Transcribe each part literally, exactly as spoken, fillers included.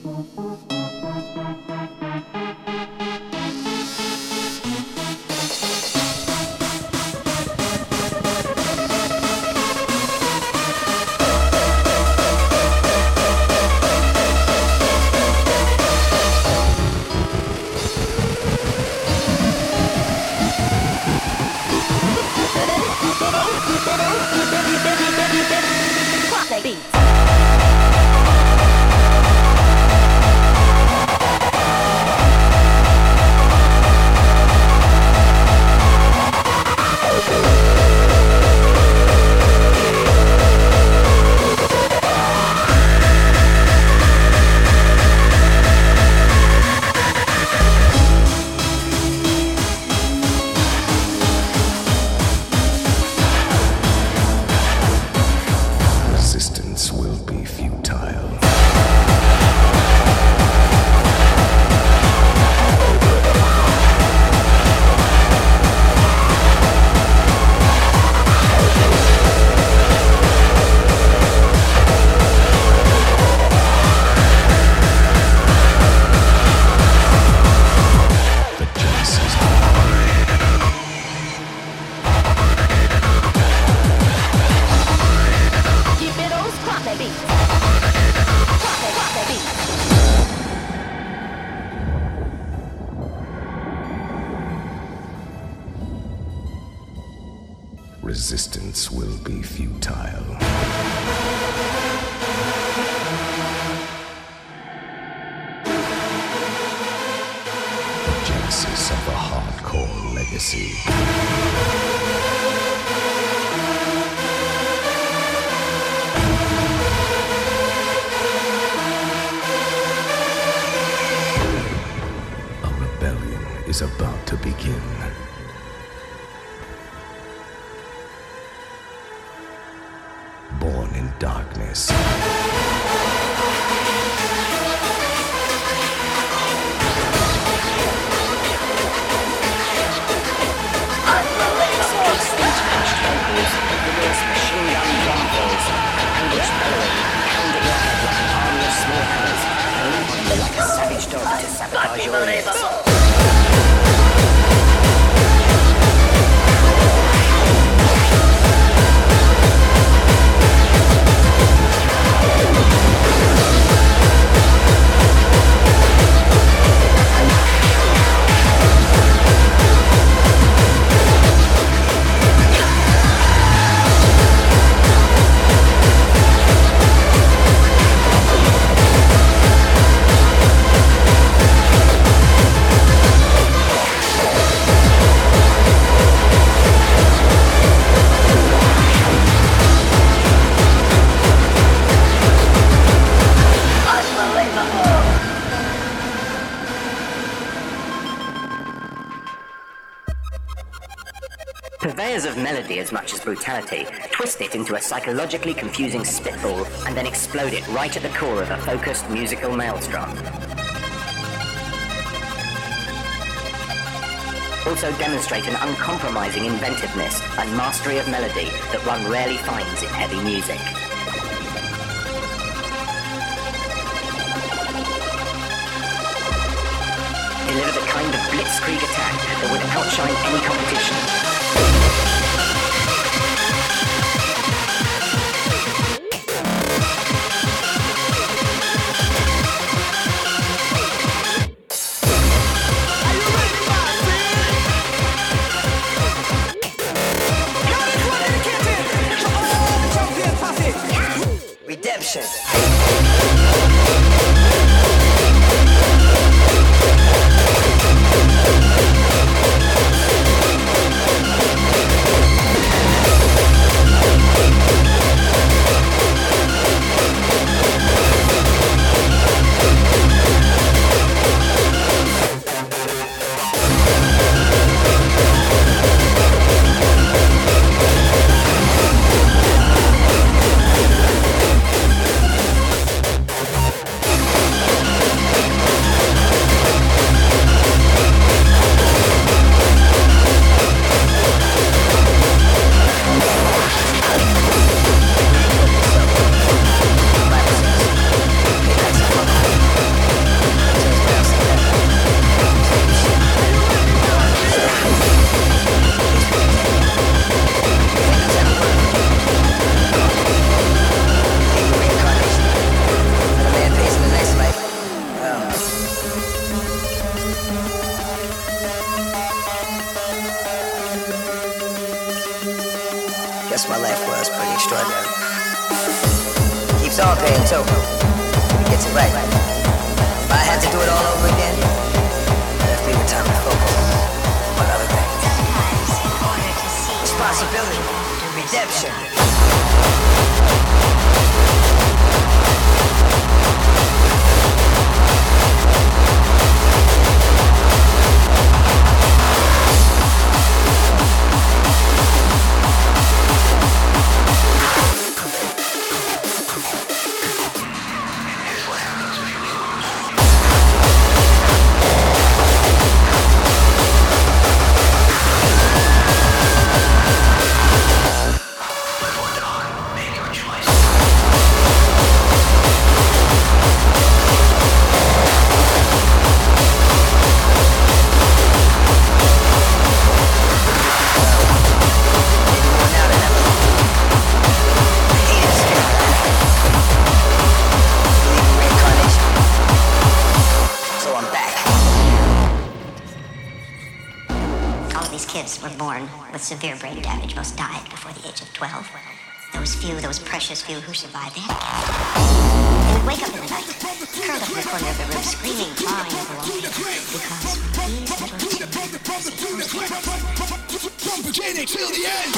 Resistance will be futile. The genesis of the hardcore legacy. A rebellion is about to begin. Born in darkness. Purveyors of melody as much as brutality twist it into a psychologically confusing spitball and then explode it right at the core of a focused musical maelstrom. Also demonstrate an uncompromising inventiveness and mastery of melody that one rarely finds in heavy music. Deliver the kind of blitzkrieg attack that would outshine any competition. Redemption. all pain too. He gets it right. If I had to do it all over again, that'd be the time to focus on other things. Responsibility, redemption. Severe brain damage. Most died before the age of twelve. Those few, those precious few who survived, they had They would wake up in the night, curled up in the corner of the room, screaming, clawing at the wall, because these little children, till the end.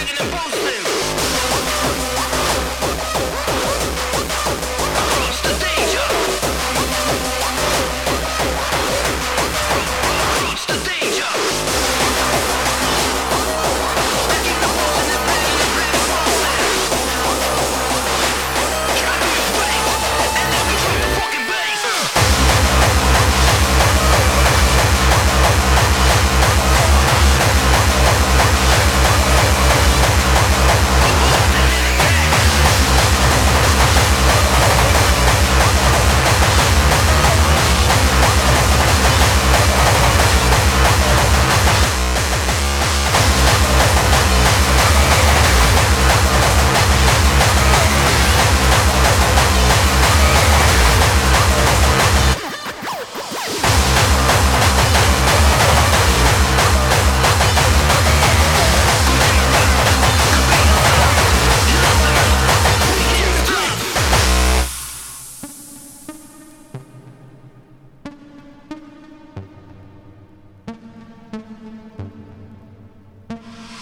Today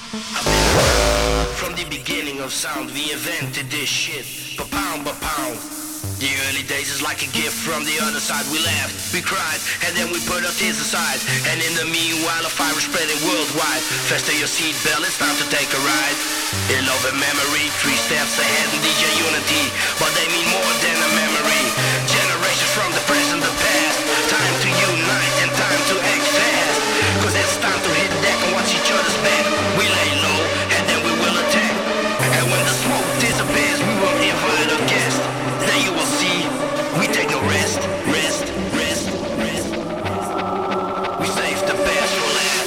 From the beginning of sound, we invented this shit, per pound by pound. The early days is like a gift from the other side. We laughed, we cried, and then we put our tears aside. And in the meanwhile, a fire is spreading worldwide. Fasten your seatbelt, it's time to take a ride. In love and memory, three steps ahead in D J Unity, but they mean more than a memory. Generations from the present, the past. Time to unite and time to act fast. Cause it's time to hit deck and watch each other's back. We lay low, and then we will attack. And when the smoke disappears, we will invite a guest. Then you will see, we take no rest, rest, rest, rest. We save the best for last.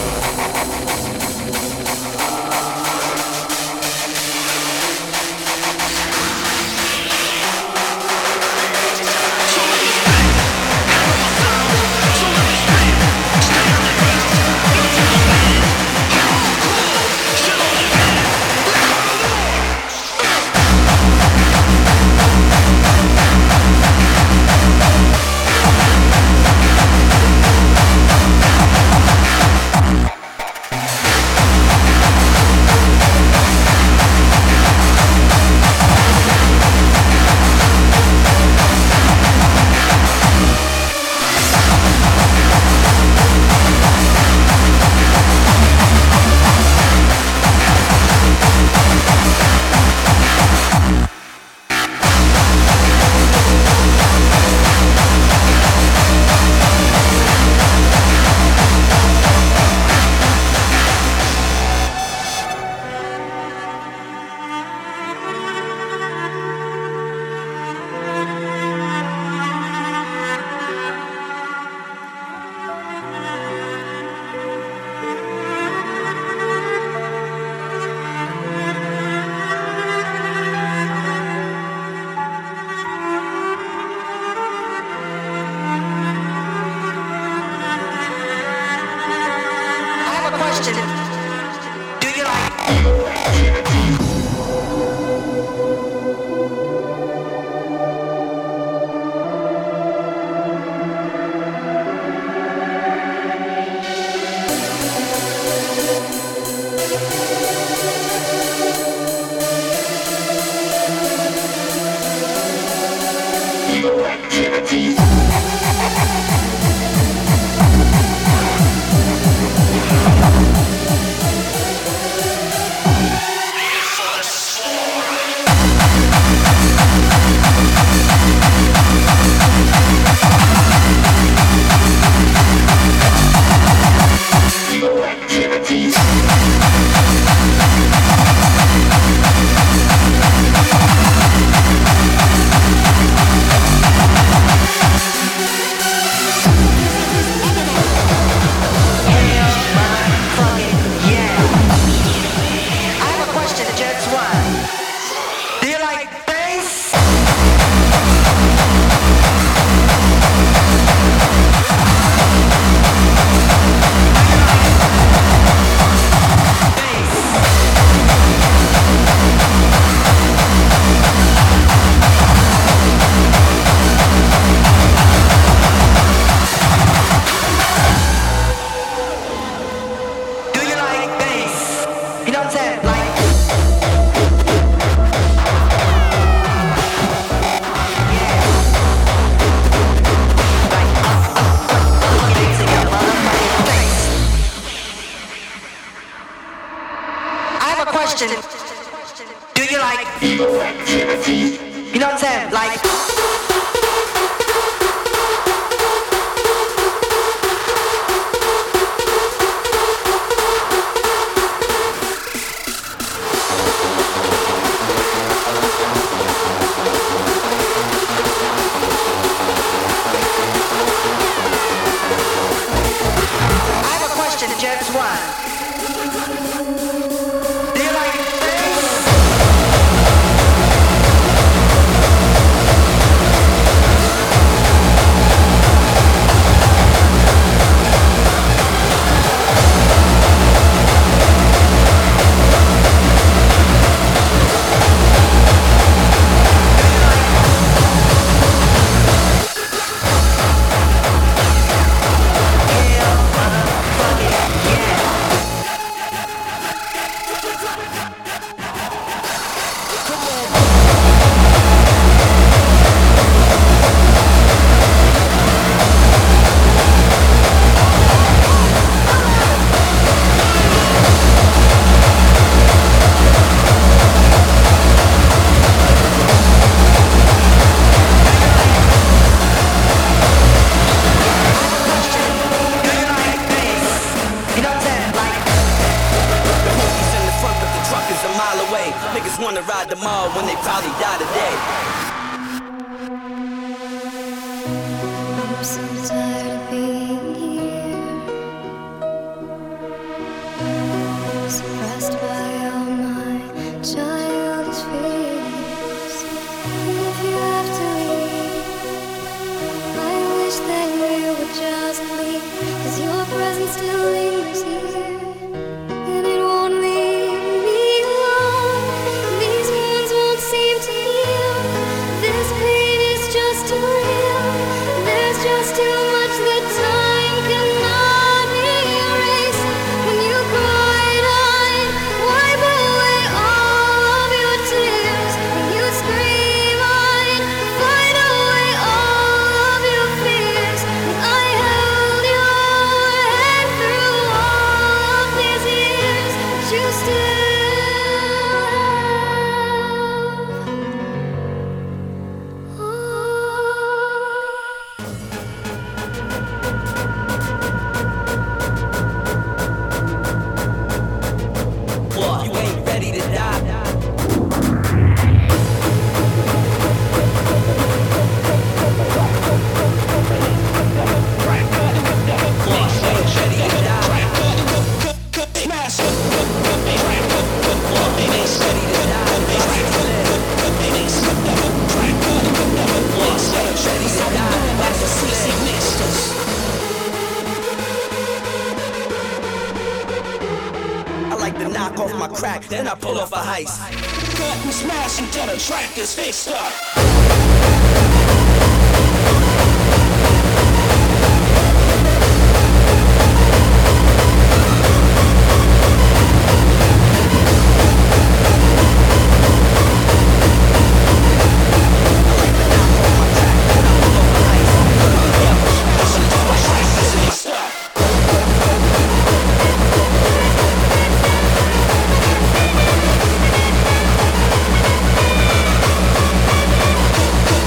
So let me spin, hammer my sound. So let me spin, stay on the ground. Until the minute, hardcore, shit on the man. Like on the war. One. just wanna ride them all when they probably die today. I'm so tired of being here, suppressed by all my childish fears. If you have to leave, I wish that you would just leave, 'cause your presence still lingers here, and it won't leave me alone. These wounds won't seem to heal. This pain is just too real. There's just too much that time cannot erase. When you cried, I'd wipe away all of your tears. When you scream, I'd fight away all of your fears. And I held your hand through all of these years, but you still have. Oh. What? You ain't ready to die. I like to knock off my crack, then I pull off a heist. Cut and smash until the track is fixed up. Oh.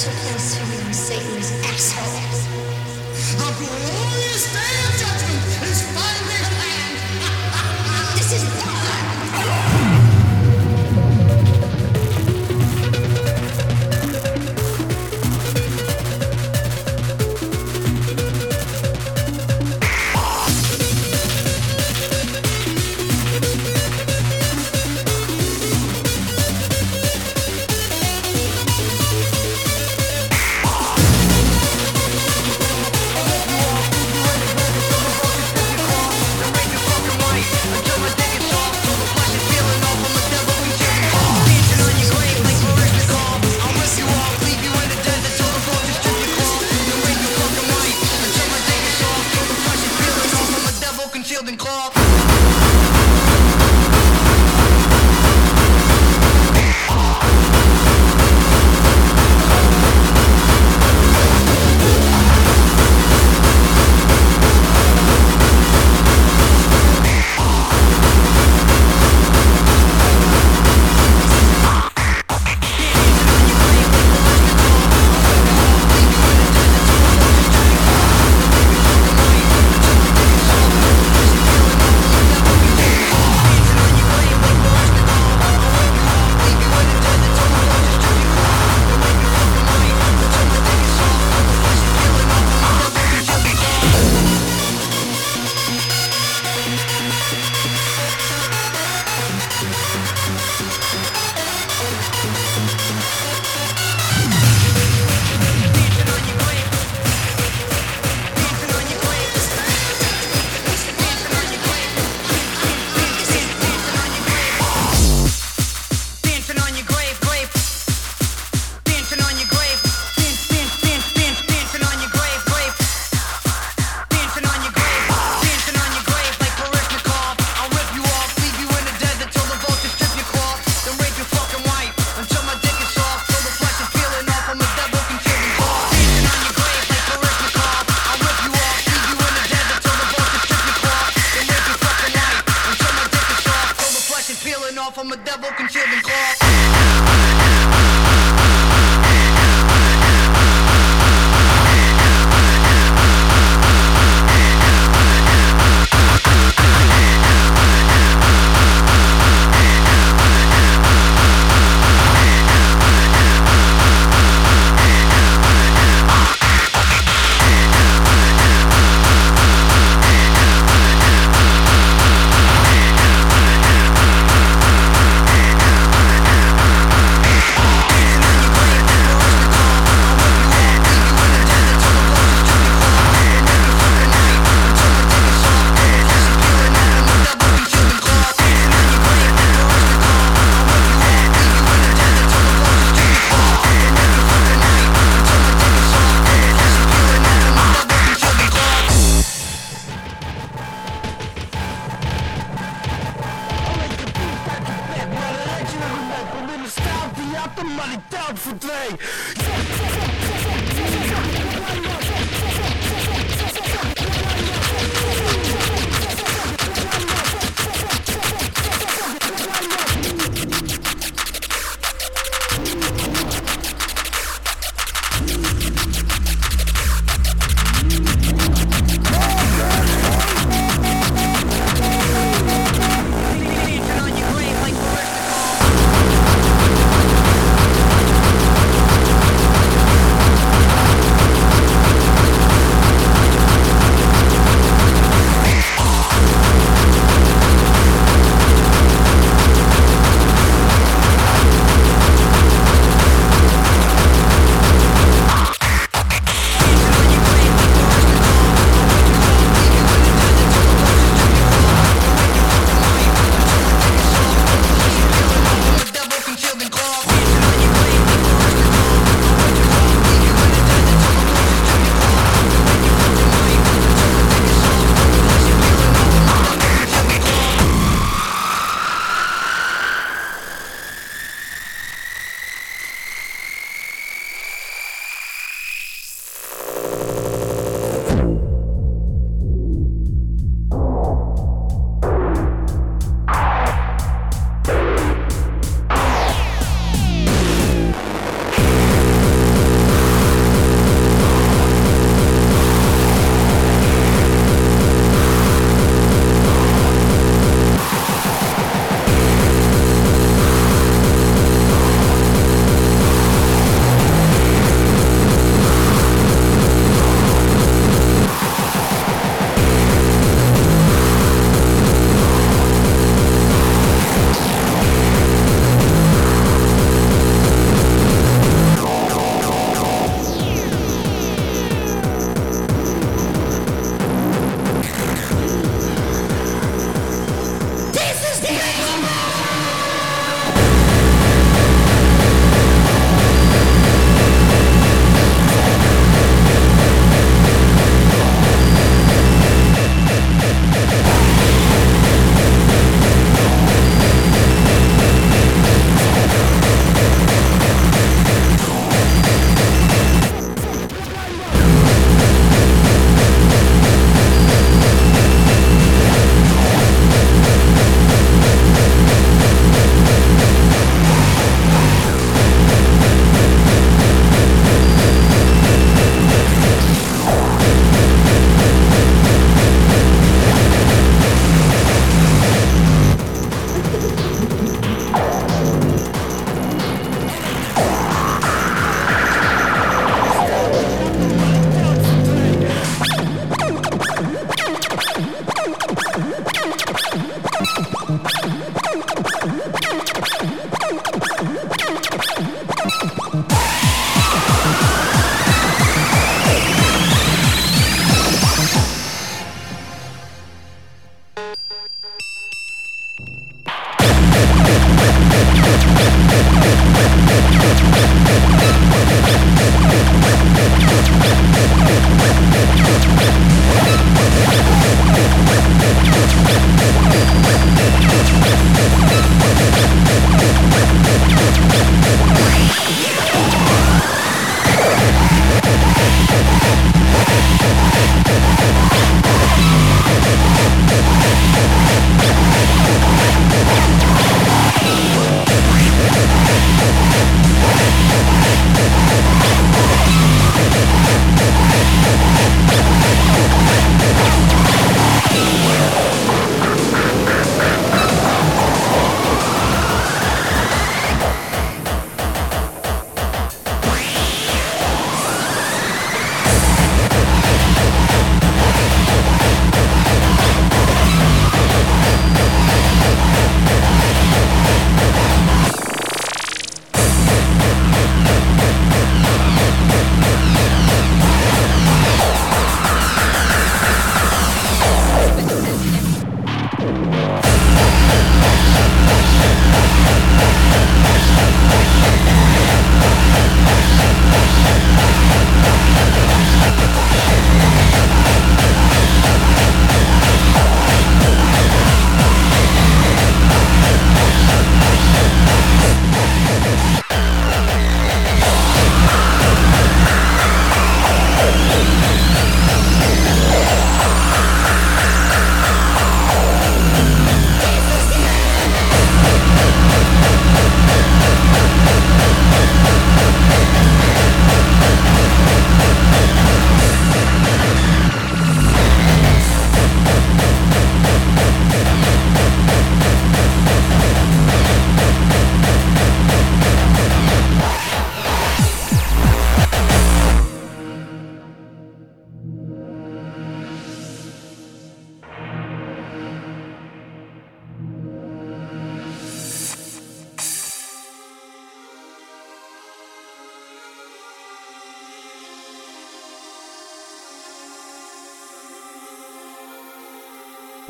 special place for you, Satan's asshole. The glorious day of judgment is finally at hand. This is why. Like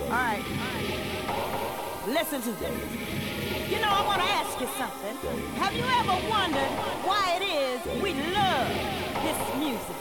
Alright. Listen to this. You know, I want to ask you something. Have you ever wondered why it is we love this music?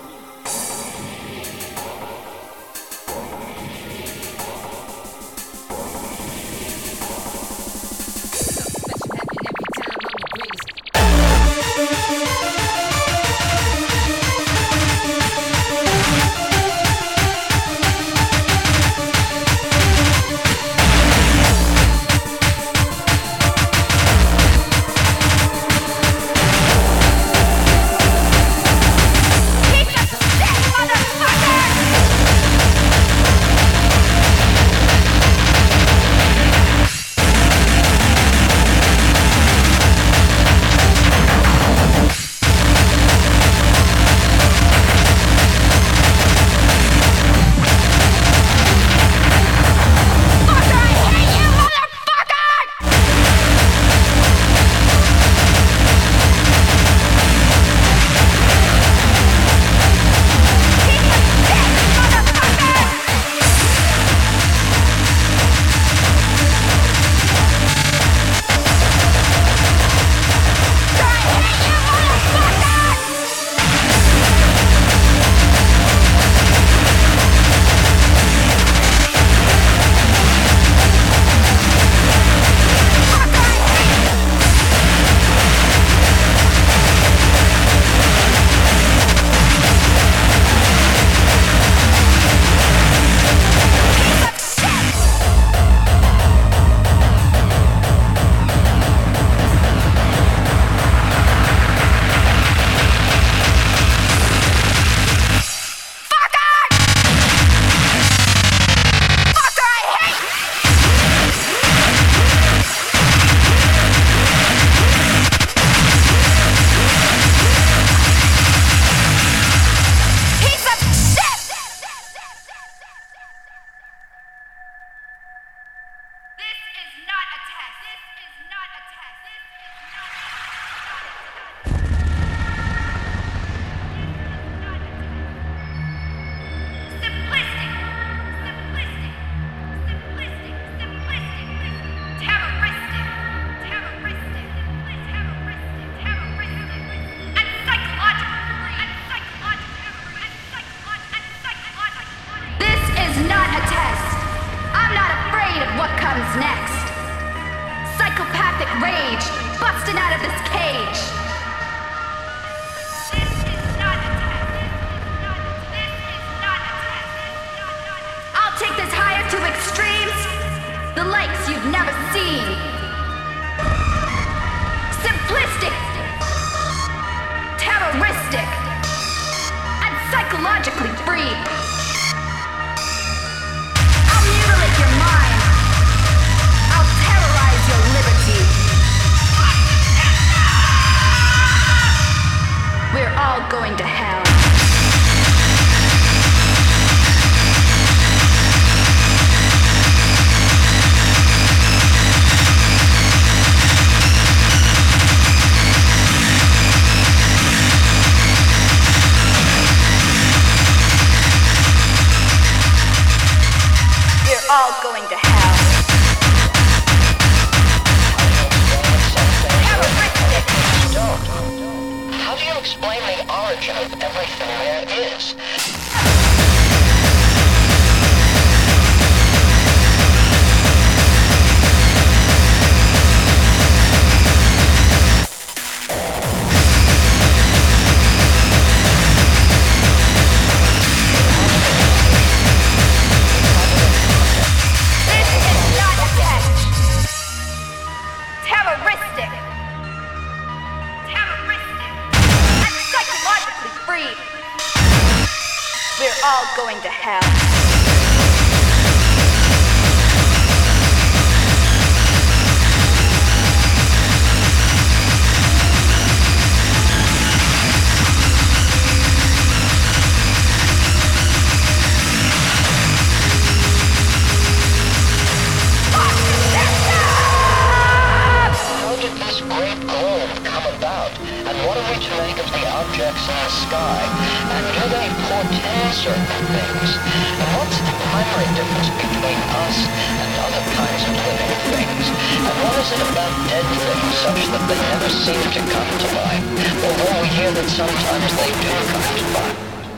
What are we to make of the objects in the sky? And do they portend certain things? And what's the primary difference between us and other kinds of living things? And what is it about dead things such that they never seem to come to life? Although we hear that sometimes they do come to life.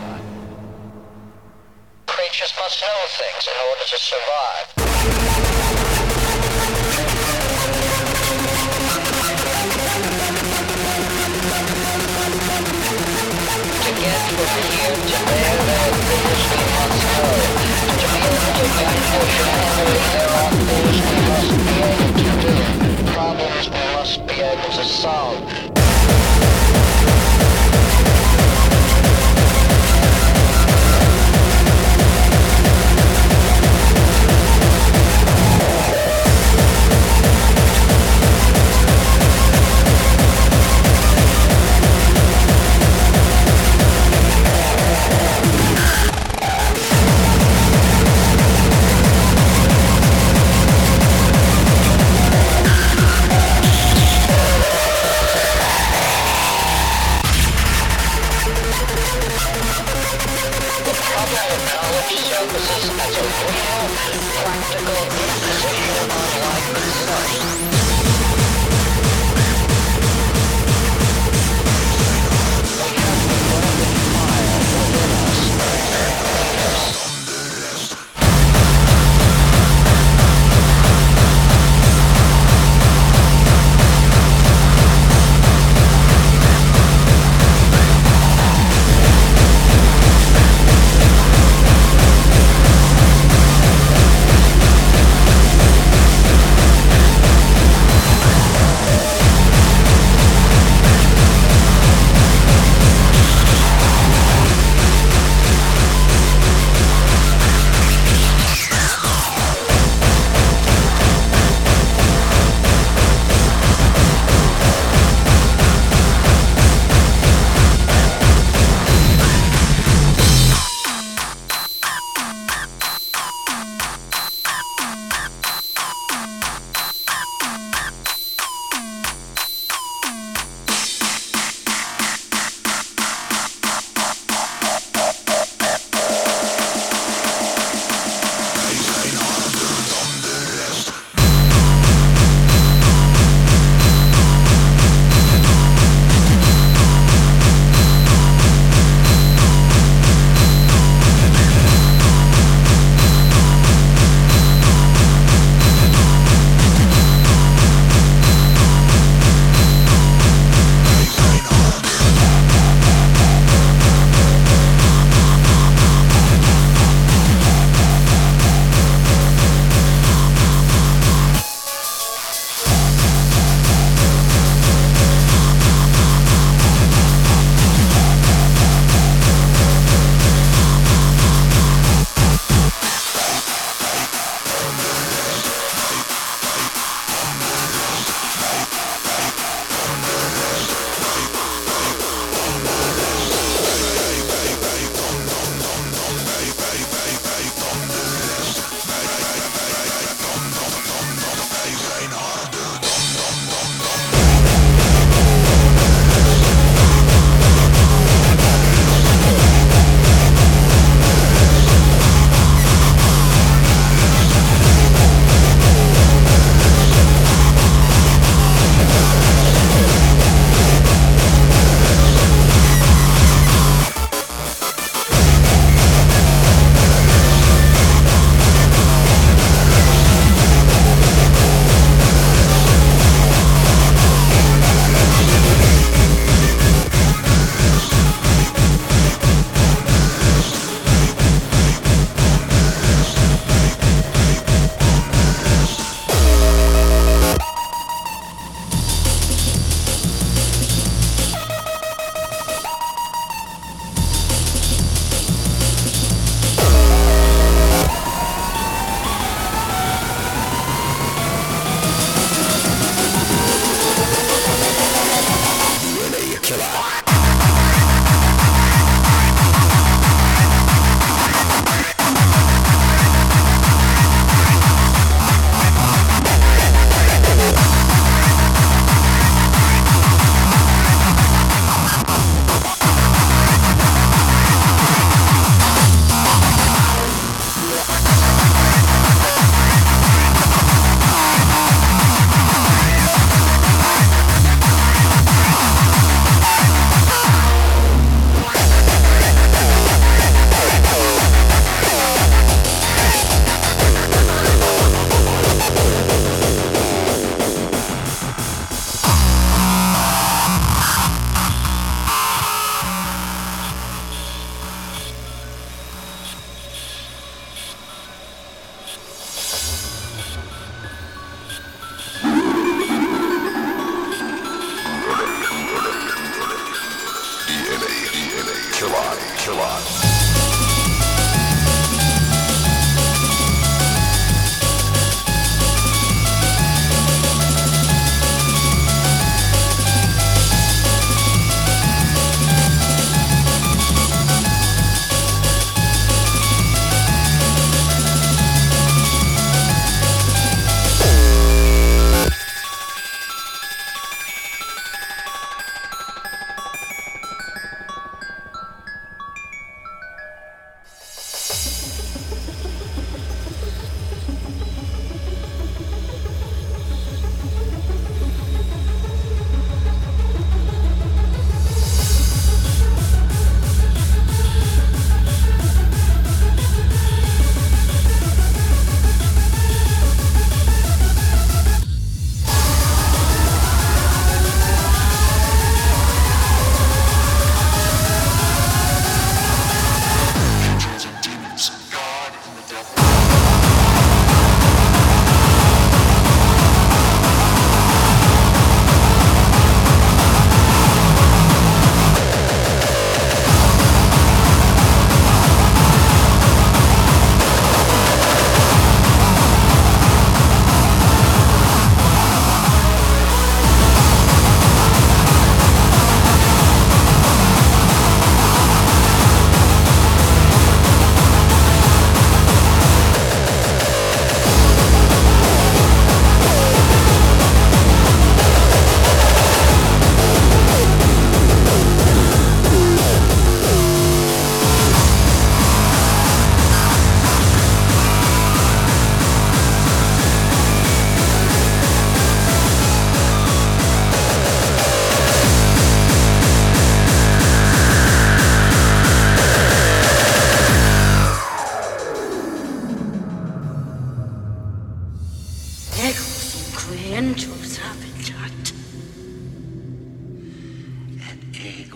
Creatures must know things in order to survive. To get from here to there, there are things we must know. To be able to vanquish an enemy, there are things we must be able to do. Problems we must be able to solve.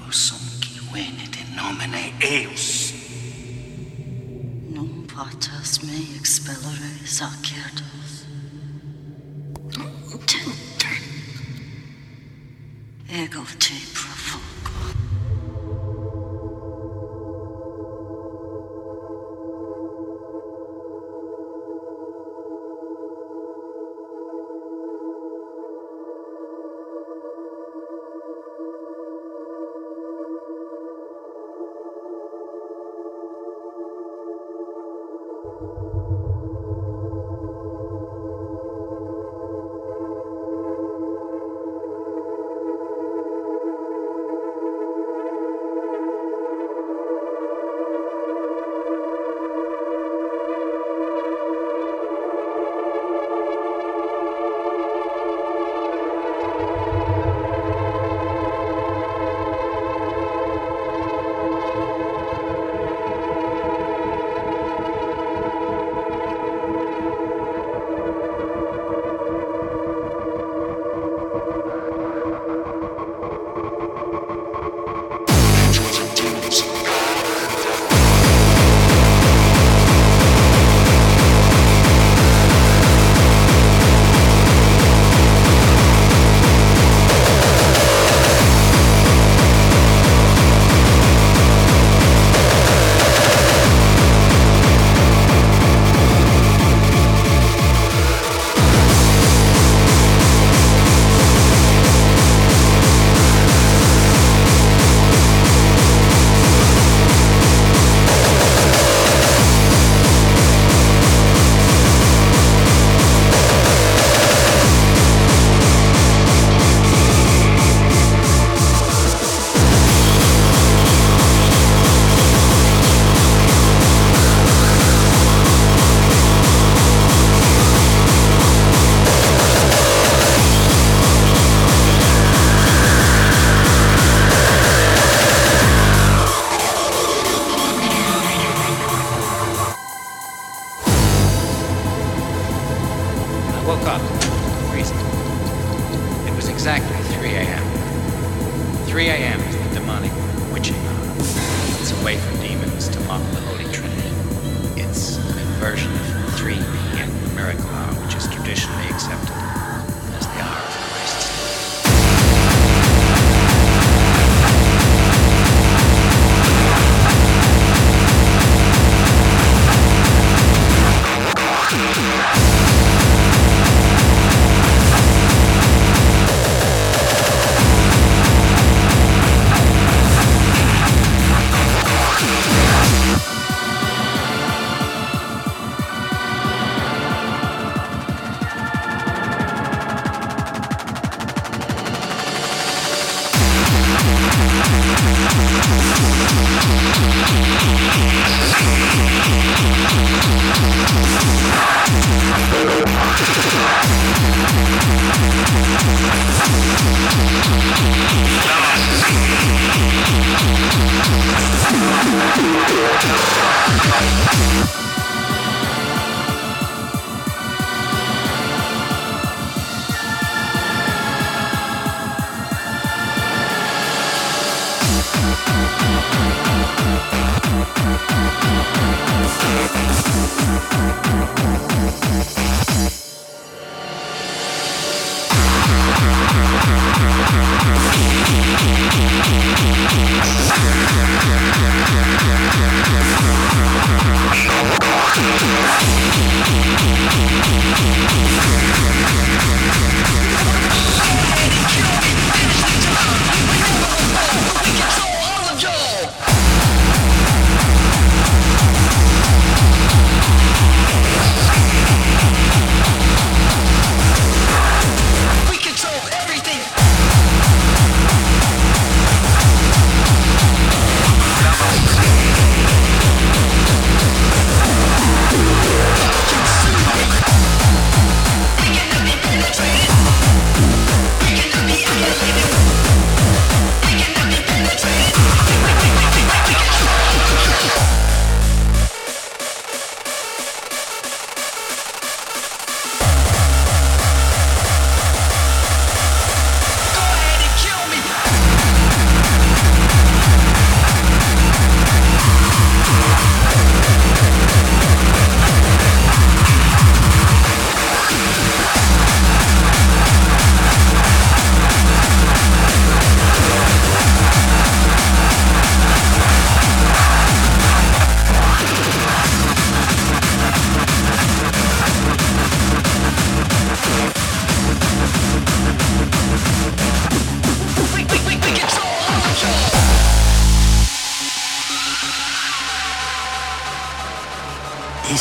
sum qui venit in nomine Eus. Num patas me expellere sacerdos. Ego te provoco.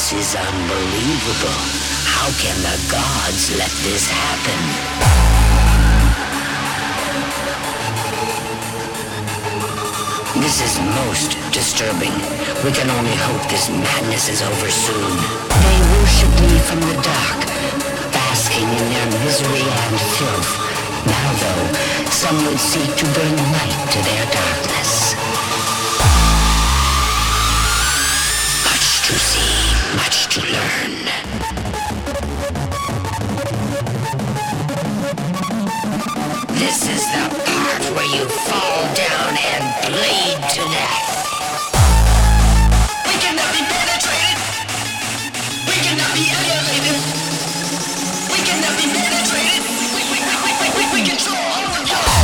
This is unbelievable. How can the gods let this happen? This is most disturbing. We can only hope this madness is over soon. They worship me from the dark, basking in their misery and filth. Now, though, some would seek to bring light to their darkness. Much to see, much to learn. This is the part where you fall down and bleed to death. We cannot be penetrated. We cannot be annihilated. We cannot be penetrated. We, we, we, we, we, we control all of y'all.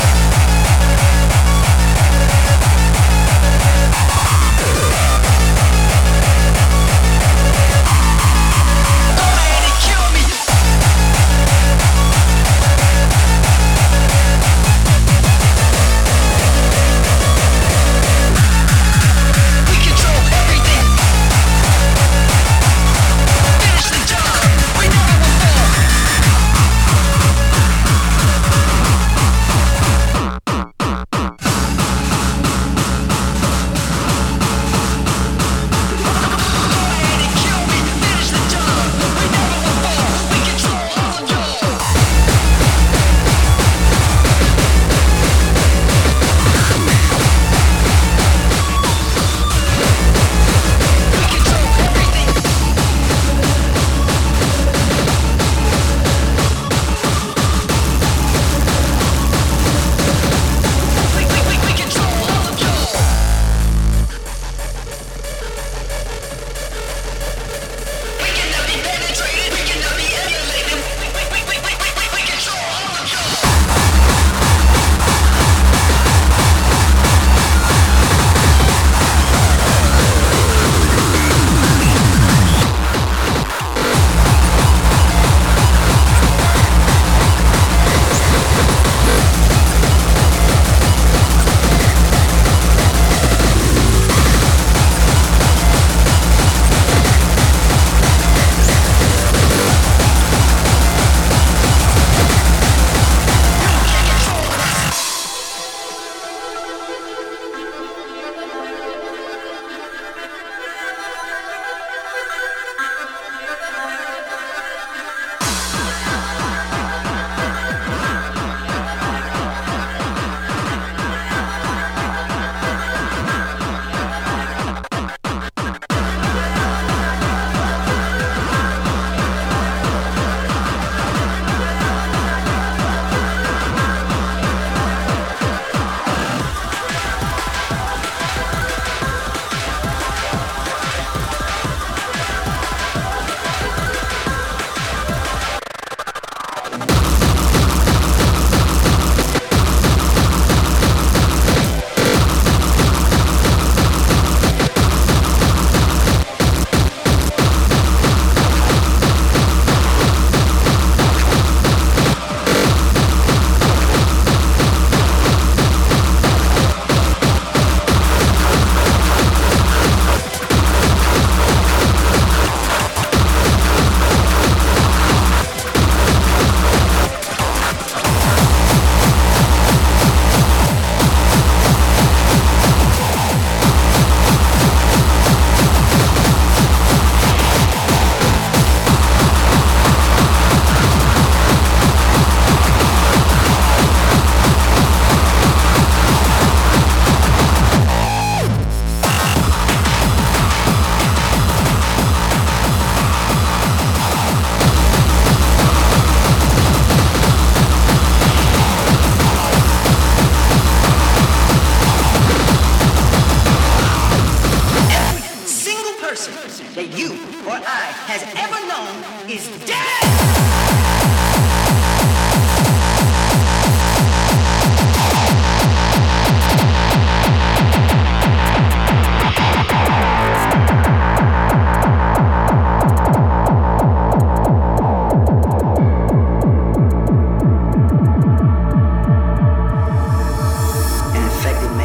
Go ahead and kill me.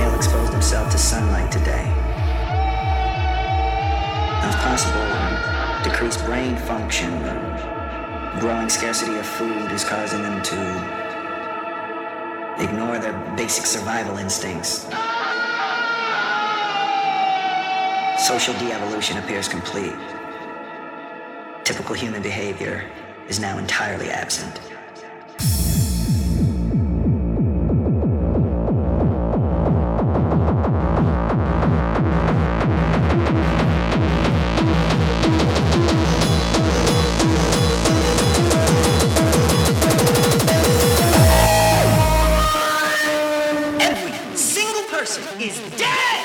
possible. Decreased brain function. Growing scarcity of food is causing them to ignore their basic survival instincts. Social de-evolution appears complete. Typical human behavior is now entirely absent. Is dead!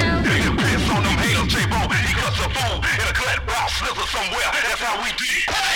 Somewhere, that's how we do it.